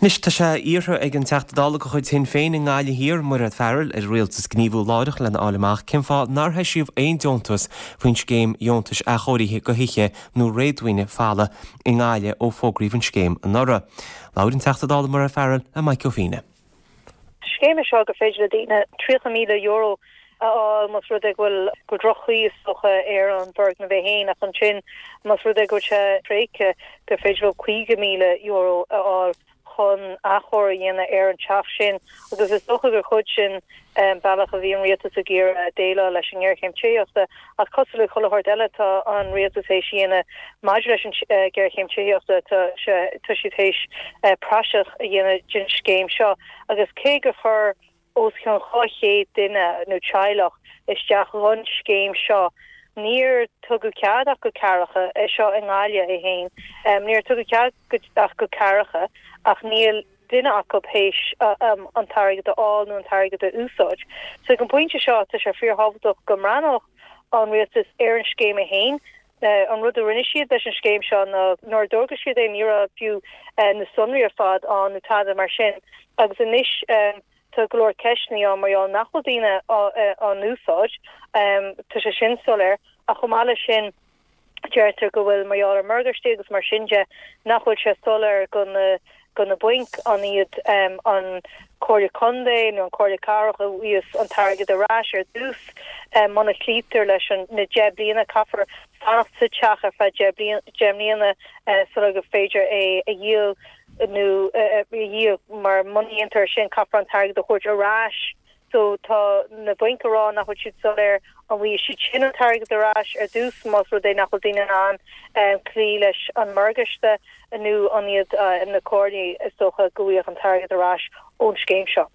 Nis tá sé íortha ag an teachtadála go chuid tin féin in gáile hir mar a fearil ar rialtas gníomhú láideach lena álamach cin fá nártha siomh aon deontas faoin scéim deontas a choiríthe go hiiche nó réadmhaoine fála in gáile ó fógríomh an scéim an nora. Láir an teachtadála mar a fearil a Michael Fine. Scéime seo go féidir dína €3,000 mas rudig bhfuil go drochaí socha ar an berg na bheith héin ach an sin mas rudig go se tréice go féidir €5,000 á chun achor dhéana ar an teach sin agus is socha gur chud sin bailach a bhí an rialtas a géir déile leis an ggéirchéimtíochta ach cosúla chulathir eile tá an rialtas é síana maidir leis an ggéirchéimtíochta tá si tééis praseach a dhéana gin scéim seo agus cé go chur os gan choché duine nó teilech isteach run scéim seo. Níor tugu ceadach go caracha é seo in gáile é héin. Níor tugu ceadach go caracha ach níl duine ach go péis an targad all nó an targad a úsáid. So an pointse seo tá sé fíorhabhdach go mranoch an rialtas ar an scéim a héin. An rud a rinne siad leis an scéim seo nóir dógus siad é níra fiú na sunriar fad an nutáda mar sin agus inis tá glór ceisní an mar nachhodíine an úsáid tá sé sin solir a chomáile sin deirtar go bhfuil mar a murgarsté agus mar sinse nachhfuil se solir gon na buink an iad an Cordia Conde nó an Cordia Carach a víos an targad a rás ar dús man a clítar leis na jebliana caafar fanach sa teach ar fe jebliana so go féidir a díal nu díal mar moníontar sin caafar an targad a chuirt a rás so tá na buinkará nach chud siad solir an bhí si sin an targad a rás ar dús mas ru é nach dtíine an clí leis an margaiste nu an iad in na Cordia is socha goíoch an targad a rás ón scéim seo.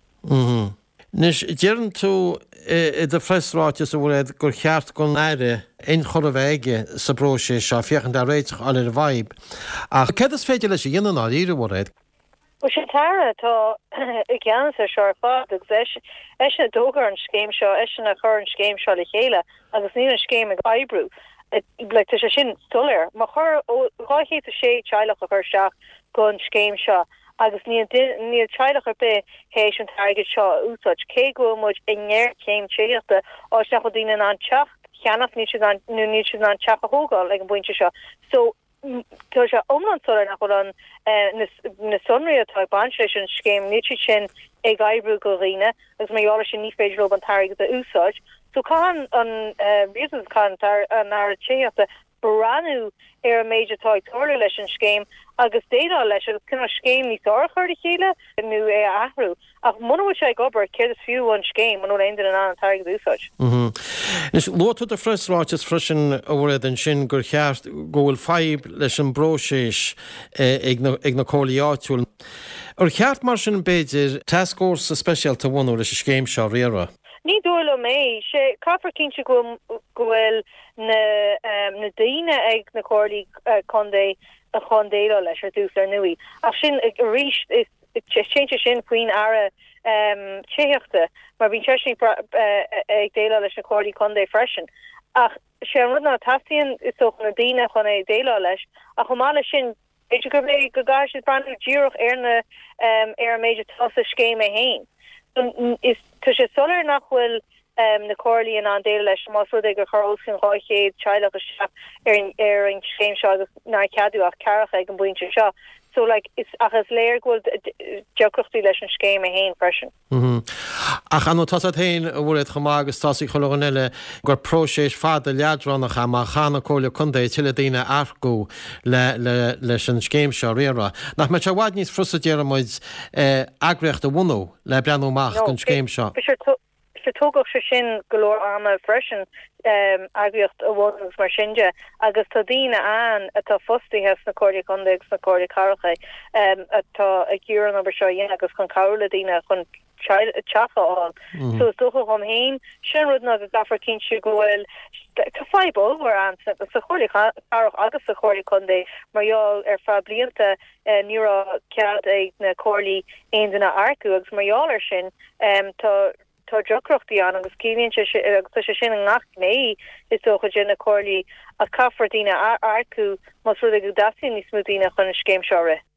Nis dearan tú de freisráitis a bhfuil gur cheart go éire in chorahhaige sa bróise seo fiochan de réiteach all ar bhaib. Ach cad is féidir leis dhéanaan á íre bhréid? Well sé tara tá i gceann sa seoir fád agus eis na dógar an scéim seo eis na chur an scéim seo le chéile agus ní an scéim ag ebrú. Le tá sé sin stolir, má chur ráché a sé teilech a chur seach go an scéim seo. agus níl teilech ar be hééis an targad seo úsáid cé go muid inéir céim tríochta á nach go dtíine an teach cheannach ní an teach a hógáil ag an buinte seo. So tu se omland solar nach an na sunri atá banleis an scéim ní sin ag gaibrú go riine agus mé ála sin ní féidir an targad a úsáid. So kann an reasons kann an áchéachta branu ar a méid atá toir leis an scéim agus déadá leis agus cinna scéim ní chuir chéile nu é ahrú ach muna sé gobar céir is fiú an scéim an aon an targad úsáid. Is lóú a freisráitis frisin a bhfuid an sin gur cheart gohfuil feib leis an bróséis ag na cólaíáitiúil. Ar cheart mar sin beidir taskór sa speisialta bhhaú leis a scéim seo réara. Ní dóla mé sé caafar cinse gohfuil na daine ag na Cordia Conde a chundéile leis ar dús ar nui. Ach sin ag ríist is chéinte sin faoin ara téochta mar bhín teisní ag déile leis na Cordia Conde freisin. Ach sé an rud na taíonn is soch na daine chun é déile leis a chomáile sin éidir go bhéh go gáis is brandú díoch ar na ar méidir tosa scéim a héin. Is tu sé solar nachhfuil na Cordia an déile leis más ag gur choróscin ráichéad teilech a seach ar an scéim seo agus ná ceadú ach carach ag an buinte seo. So is achas léir gohfuil deochtaí leis an scéim a héin freisin. Ach an tá hain a bhfuid chumá agus tá chogan eile gur próséis fád a leadrannach a chana Cordia Conde tiile daine arcú leis an scéim seo réara. Nach me se bhhaid níos frusadéar muid agreacht a bhunú le breanúach an scéim seo. Se tógach se sin golóir ama freisin agriocht a bhhagus mar singe agus tá díine an atá fostaithe na Cordia Conde agus na Cordia Caracha atá ag gúran obair seo dhéana agus chun cabhla díine chun teachaáil. So dócha chum héin sin rud na go gafar cinse gohfuil tá fáibal war an sa Cordia Carach agus sa Cordia Conde marall ar fa blianta níra cead ag na Cordia aonanna arcú agus marall ar sin tá drocrochttaí an agus cíonn se sin an nacht mé is socha sin na Cordia a caafar díine arcú mas rud go dasaí ní smúdíine chun scéim seo.